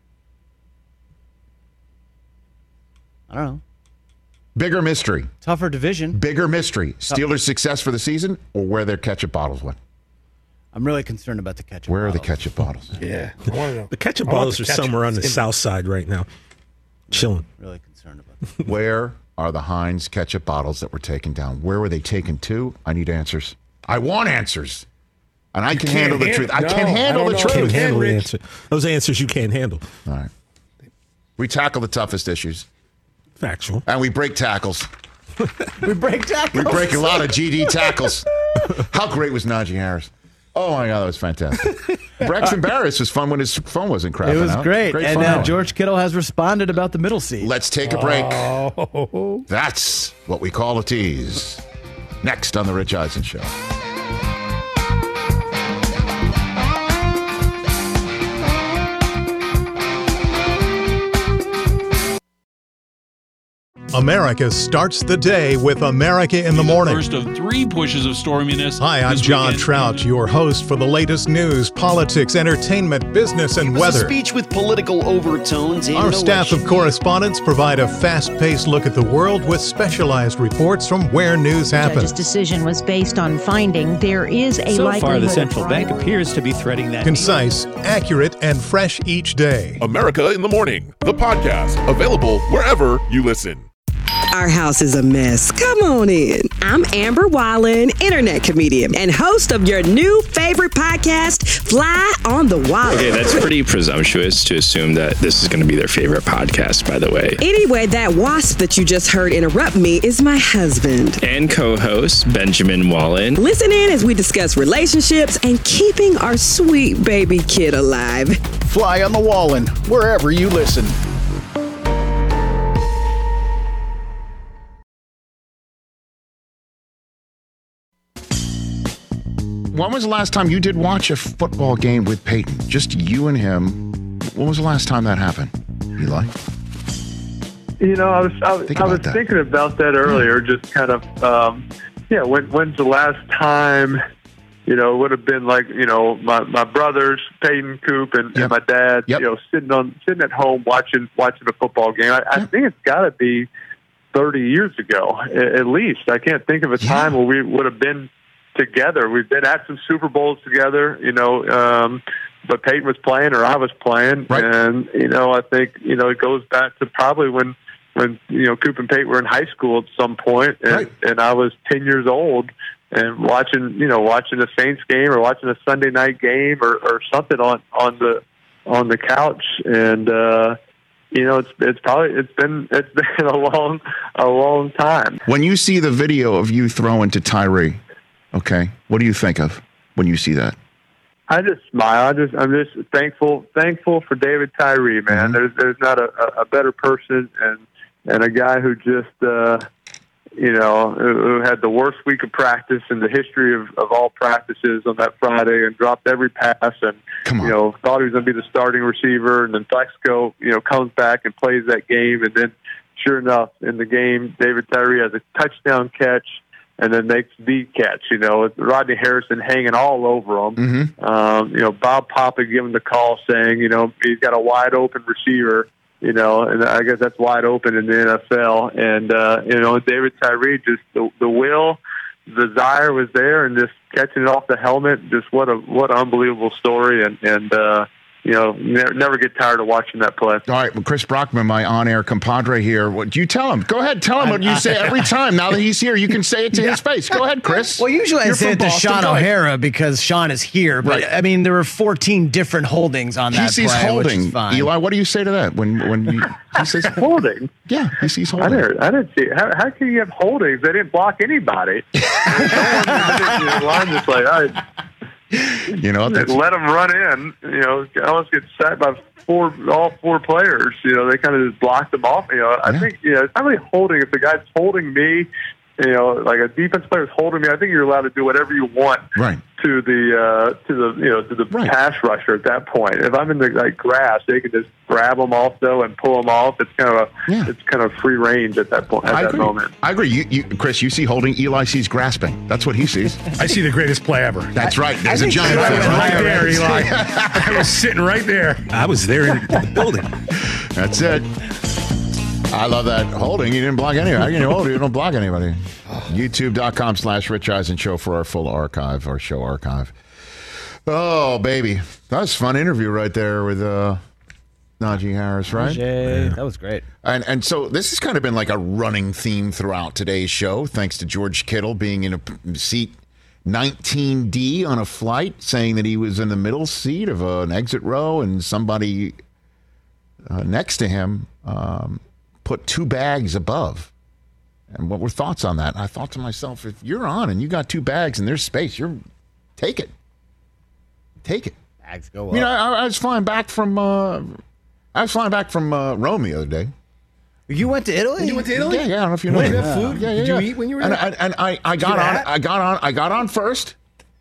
I don't know. Bigger mystery. Tougher division. Bigger mystery. Steelers' success for the season or where their ketchup bottles went? I'm really concerned about the ketchup Where bottles. are the ketchup bottles? Yeah. The ketchup bottles are somewhere on the south side right now. Chilling. Really concerned about that. Where are the Heinz ketchup bottles that were taken down? Where were they taken to? I need answers. I want answers. And I can handle the truth. I can handle the truth. Can't handle the answer. Those answers you can't handle. All right. We tackle the toughest issues. Factual. And we break tackles. We break tackles. We break a lot of GD tackles. How great was Najee Harris? Oh, my God, that was fantastic. Braxton Barris was fun when his phone wasn't crapping out. It was great. And fun. George Kittle has responded about the middle seat. Let's take a break. Oh. That's what we call a tease. Next on The Rich Eisen Show. America starts the day with America in the Morning. First of 3 pushes of storminess. Hi, I'm John Trout, your host for the latest news, politics, entertainment, business, and weather. A speech with political overtones. Our staff of correspondents provide a fast-paced look at the world with specialized reports from where news happens. The judge's decision was based on finding there is a likelihood. So far, the central bank appears to be threading that. Concise, accurate, and fresh each day. America in the Morning, the podcast, available wherever you listen. Our house is a mess. Come on in. I'm Amber Wallen, internet comedian and host of your new favorite podcast, Fly on the Wall. Okay, that's pretty presumptuous to assume that this is going to be their favorite podcast, by the way. Anyway, that wasp that you just heard interrupt me is my husband. And co-host, Benjamin Wallen. Listen in as we discuss relationships and keeping our sweet baby kid alive. Fly on the Wallen, wherever you listen. When was the last time you did watch a football game with Peyton? Just you and him. When was the last time that happened, Eli? I was thinking about that earlier. Just kind of, when's the last time? It would have been like my brothers, Peyton, Coop, and my dad. Sitting at home watching a football game. I think it's got to be 30 years ago at least. I can't think of a time where we would have been together. We've been at some Super Bowls together, but Peyton was playing or I was playing. Right. And, I think, it goes back to probably when Coop and Peyton were in high school at some point and I was 10 years old and watching a Saints game or watching a Sunday night game or something on the couch. And, it's been a long time. When you see the video of you throwing to Tyree, okay, what do you think of when you see that? I just smile. I'm just thankful for David Tyree, man. There's not a better person and a guy who just who had the worst week of practice in the history of all practices on that Friday and dropped every pass and thought he was going to be the starting receiver, and then Flexco comes back and plays that game, and then sure enough in the game David Tyree has a touchdown catch and then makes the catch, Rodney Harrison hanging all over him. Bob Papa giving the call saying, he's got a wide open receiver, and I guess that's wide open in the NFL. And, David Tyree, just the will, the desire was there, and just catching it off the helmet. Just what an unbelievable story. And never get tired of watching that play. All right, well, Chris Brockman, my on-air compadre here. What do you tell him? Go ahead, tell him what you say every time. Now that he's here, you can say it to his face. Go ahead, Chris. Well, usually I say it to Sean O'Hara because Sean is here. But, I mean, there were 14 different holdings on that play, He sees holding. Which is fine. Eli, what do you say to that? When he says holding? Yeah, he sees holding. I didn't see it. How can you have holdings? They didn't block anybody. I'm just like, all right. Let them run in. Almost get sacked by all four players. They kind of just blocked them off. I think it's not really holding. If the guy's holding me, like a defense player is holding me, I think you're allowed to do whatever you want to the pass rusher at that point. If I'm in the grass, they can just grab them also and pull them off. It's kind of free range at that point. That moment. I agree. You, Chris, you see holding. Eli sees grasping. That's what he sees. I see the greatest play ever. That's right. There's a giant right there, Eli. I was sitting right there. I was there in the building. That's it. I love that holding. You didn't block anybody. How can you hold? You don't block anybody. YouTube.com/Rich Eisen Show for our full archive, our show archive. Oh, baby. That was a fun interview right there with Najee Harris, right? That was great. And so this has kind of been like a running theme throughout today's show, thanks to George Kittle being in a seat 19D on a flight, saying that he was in the middle seat of an exit row and somebody next to him put two bags above. And what were thoughts on that? And I thought to myself, if you're on and you got two bags and there's space, take it. Take it. Bags go up. I was flying back from Rome the other day. You went to Italy? You went to Italy? Yeah. I don't know if you know. Did you have food? Yeah. Did you eat when you were there? And I got on first.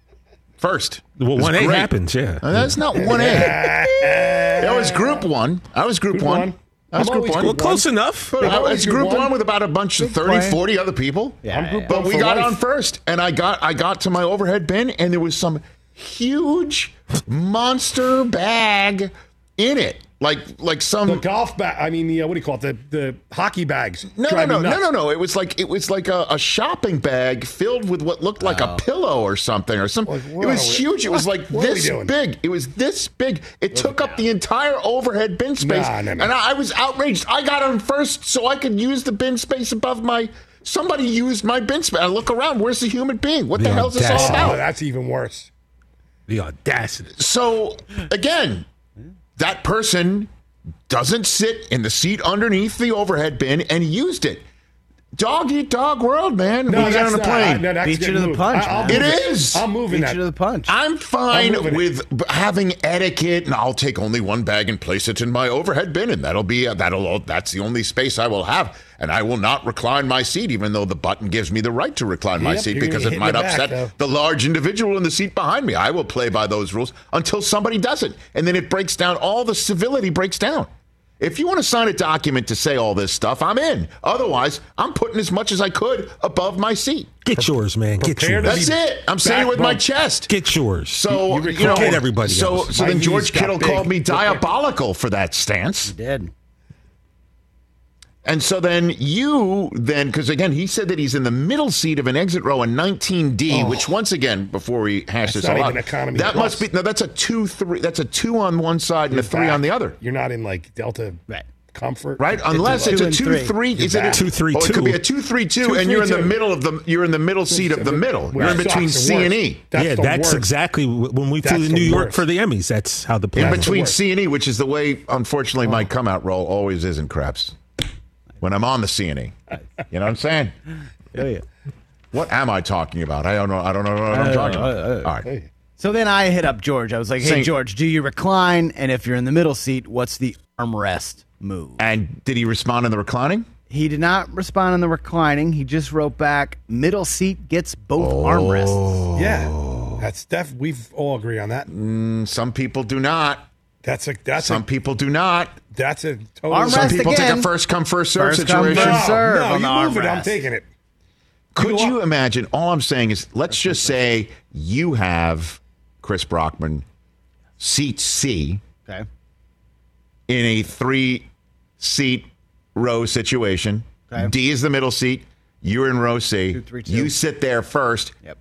Well, 1A happens, yeah. That's not 1A. That was Group 1. I was Group 1. I was Group 1. Well, close enough. It's Group 1 with about a bunch of 30, 40 other people. Yeah. But we got on first, and I got to my overhead bin, and there was some huge monster bag in it. Like some the golf bag. I mean, what do you call it? The hockey bags. No. It was like a shopping bag filled with what looked like a pillow or something or some. It was huge. It was like this big. It was this big. It took up the entire overhead bin space. And I was outraged. I got on first so I could use the bin space above my. Somebody used my bin space. I look around. Where's the human being? What the hell is this all about? Oh, that's even worse. The audacity. So again. That person doesn't sit in the seat underneath the overhead bin and used it. Dog eat dog world, man. No, we get on a plane. Beat you to the punch. It is. I'm moving Beat you to the punch. I'm fine with having etiquette, and I'll take only one bag and place it in my overhead bin, and that's the only space I will have. And I will not recline my seat, even though the button gives me the right to recline my seat because it might upset the large individual in the seat behind me. I will play by those rules until somebody doesn't. And then it breaks down. All the civility breaks down. If you want to sign a document to say all this stuff, I'm in. Otherwise, I'm putting as much as I could above my seat. Get yours, man. Get yours. That's it. I'm saying it with my chest. Get yours. So, get everybody So then George Kittle called me diabolical for that stance. He did. And so because again, he said that he's in the middle seat of an exit row in 19D, which once again, before we hash this all out, that must be, that's a 2-3, that's a 2 on one side and a 3 on the other. You're not in like Delta Comfort. Right? Unless it's a 2-3. Is it a 2-3-2? It could be a 2-3-2, and you're in the middle of you're in the middle seat of the middle. You're in between C and E. That's exactly when we flew to New York for the Emmys. That's how the plane. In between C and E, which is the way, unfortunately, my come out role always is in Craps. When I'm on the C&E. You know what I'm saying? Yeah. What am I talking about? I don't know what I'm talking about. All right. So then I hit up George. I was like, hey, George, do you recline? And if you're in the middle seat, what's the armrest move? And did he respond in the reclining? He did not respond in the reclining. He just wrote back, middle seat gets both armrests. Yeah. That's we've all agree on that. Some people do not. Some people do not. That's a total. Armrest Some people again. take a first come first serve First come, situation. first serve No, on the you move it. armrest. I'm taking it. Could you imagine? All I'm saying is, let's just say you have Chris Brockman, seat C, okay, in a 3-seat row situation. Okay. D is the middle seat. You're in row C. 2, 3, 2. You sit there first. Yep.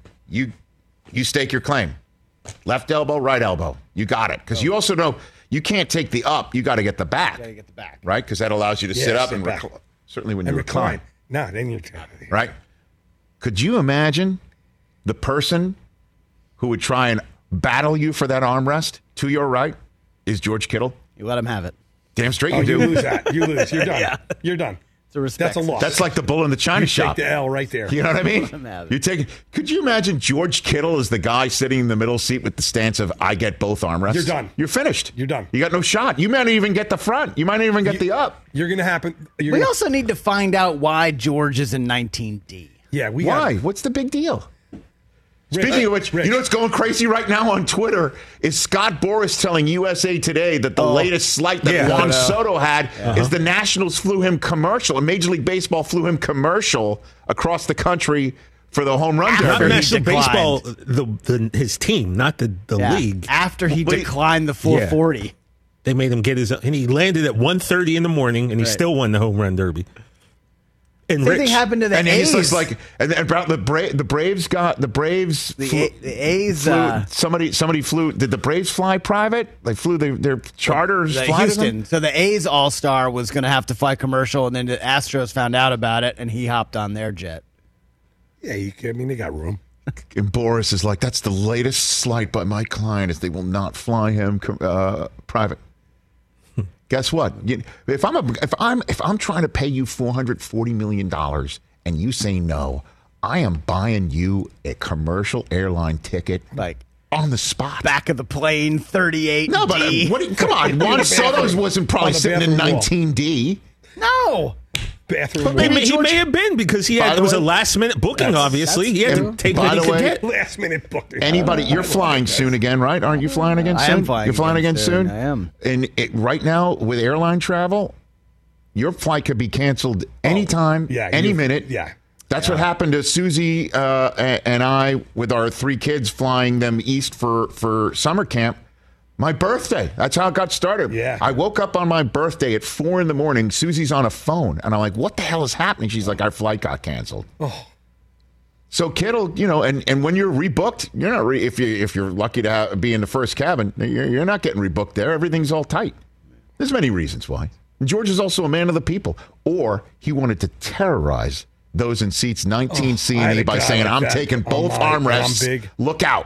You stake your claim. Left elbow, right elbow. You got it. Because you also know you can't take the up. You got to get the back. You got to get the back. Right? Because that allows you to sit up and recline. Certainly when you recline. No, then you right? Could you imagine the person who would try and battle you for that armrest to your right is George Kittle? You let him have it. Damn straight you do. You lose that. You lose. You're done. Yeah. You're done. It's a respect. That's a loss. That's like the bull in the china shop. Take the L right there. You know what I mean? Let him have it. You take. Could you imagine George Kittle as the guy sitting in the middle seat with the stance of "I get both armrests"? You're done. You're finished. You're done. You got no shot. You might not even get the front. You might not even get the up. You're going to happen. We also need to find out why George is in 19D. Yeah, Why? What's the big deal? Speaking of which, you know what's going crazy right now on Twitter is Scott Boras telling USA Today that the latest slight that Juan Soto had is the Nationals flew him commercial, and Major League Baseball flew him commercial across the country for the home run derby. Not National Baseball, his team, not the league. After he declined the 440. Yeah. They made him get his, and he landed at 1:30 in the morning, and he still won the home run derby. And Same thing happened to the A's. He's like, and about the Braves got the Braves. The A's. Somebody flew. Did the Braves fly private? They flew their charters. Houston. So the A's All-Star was going to have to fly commercial, and then the Astros found out about it, and he hopped on their jet. Yeah, they got room. And Boris is like, that's the latest slight by my client is they will not fly him private. Guess what? If I'm trying to pay you $440 million and you say no, I am buying you a commercial airline ticket, like on the spot, back of the plane, 38. No, but come on, Juan Soto's wasn't probably sitting in 19D. No. Bathroom. But he may have been because it was a last minute booking. Obviously, he had to take what he could get. Last minute booking. Anybody, you're flying soon again, right? Aren't you flying again soon? I am flying. You're flying again soon. I am. And right now with airline travel, your flight could be canceled anytime, any minute. Yeah. That's what happened to Susie and I with our 3 kids flying them east for summer camp. My birthday. That's how it got started. Yeah. I woke up on my birthday at 4 a.m. Susie's on a phone. And I'm like, what the hell is happening? She's like, our flight got canceled. Oh. So Kittle, and when you're rebooked, you're not if you're lucky to be in the first cabin, you're not getting rebooked there. Everything's all tight. There's many reasons why. And George is also a man of the people. Or he wanted to terrorize those in seats 19C and E by saying, I'm taking both armrests. I'm big. Look out.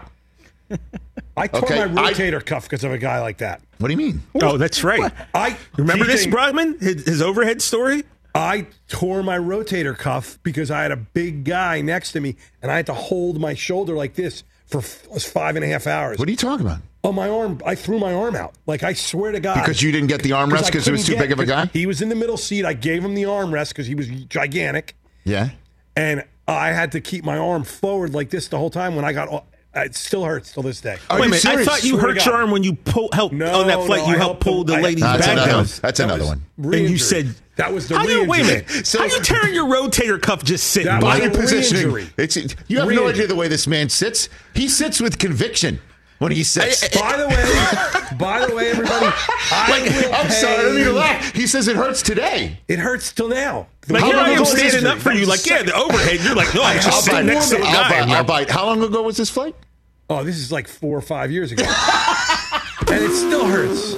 I tore my rotator cuff because of a guy like that. What do you mean? Oh, that's right. Remember this, Brockman? His overhead story? I tore my rotator cuff because I had a big guy next to me, and I had to hold my shoulder like this for 5.5 hours. What are you talking about? Oh, my arm. I threw my arm out. Like, I swear to God. Because you didn't get the armrest because it was too big of a guy? He was in the middle seat. I gave him the armrest because he was gigantic. Yeah. And I had to keep my arm forward like this the whole time when I got... It still hurts till this day. Wait a minute. I thought you hurt your arm when you helped on that flight. You helped pull the lady's bag down. That's another one. And you said that was the wait a minute. So how you tearing your rotator cuff just sitting? Body positioning. You have no idea the way this man sits. He sits with conviction when he sits. By the way, everybody. I'm sorry. I don't mean to laugh. He says it hurts today. It hurts till now. Like here I am standing up for you. Like the overhead. You're like, no, I'm just sitting next to the guy. I'll bite. How long ago was this flight? Oh, this is like 4 or 5 years ago. And it still hurts.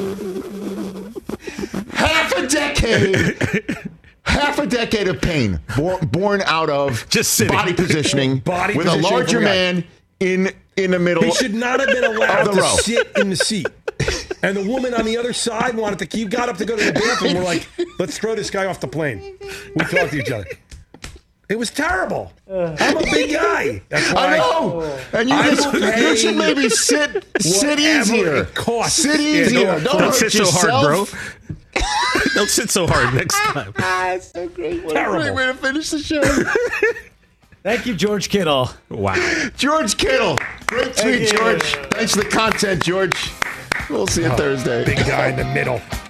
Half a decade of pain born out of just body positioning with a larger man in the middle. He should not have been allowed to sit in the seat. And the woman on the other side wanted to got up to go to the bathroom. We're like, let's throw this guy off the plane. We talked to each other. It was terrible. I'm a big guy. That's why I know. And you should maybe sit easier. Sit easier. Don't sit so hard, bro. Don't sit so hard next time. That's so great. What a great way to finish the show. Thank you, George Kittle. Wow. George Kittle. Great tweet, George. Thanks for the content, George. We'll see you Thursday. Big guy in the middle.